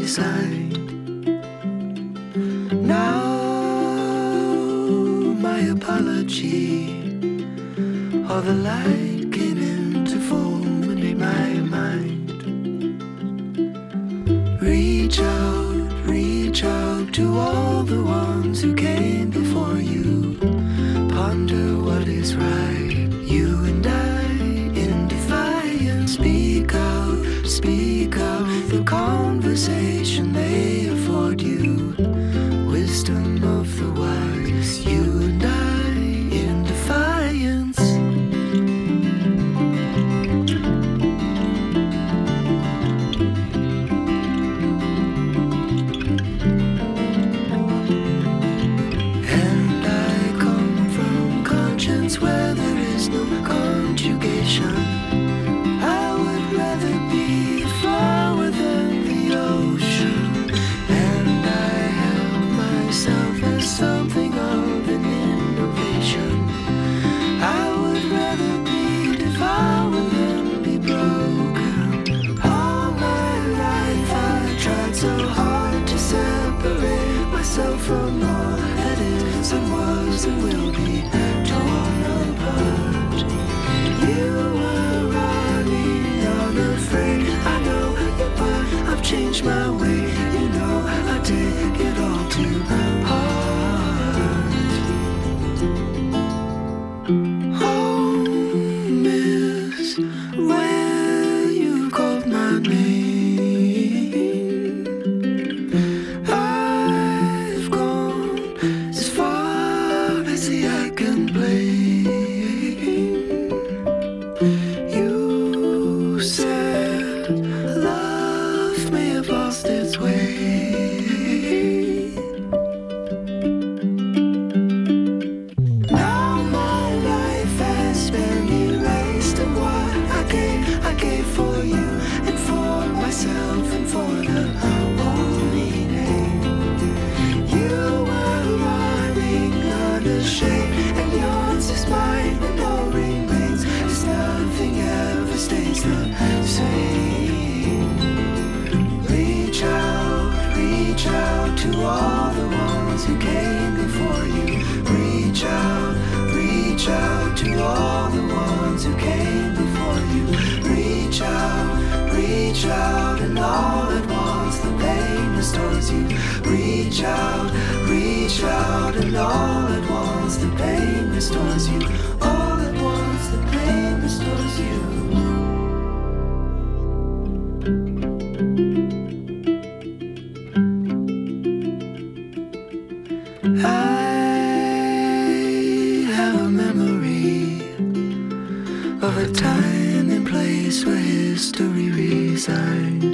resigned. Now my apology, all the light came into form and made my mind reach out to all the ones who came before you. Ponder what is right, you and I in defiance. Speak out, the conversation they afford you. Wisdom of the wise, you and I in defiance. And I come from conscience where there is no conjugation. I would rather be a flower than the ocean. And I held myself as something of an innovation. I would rather be devoured than be broken. All my life I tried so hard to separate myself from all that is and was and will be torn apart. You were running unafraid, I know you, but I've changed my way. You know I take it all too hard. Home is where you called my name. I've gone as far as the eye can blame. You said love may have lost its way. Now my life has been erased, and what I gave for you and for myself and for the holy name. You were running unashamed, and yours is mine, and all remains as nothing ever stays the same. Reach out to all the ones who came before you. Reach out to all the ones who came before you. Reach out, and all at once the pain restores you. Reach out, and all at once the pain restores you. All at once the pain restores you. I have a memory of a time and place where history resigned.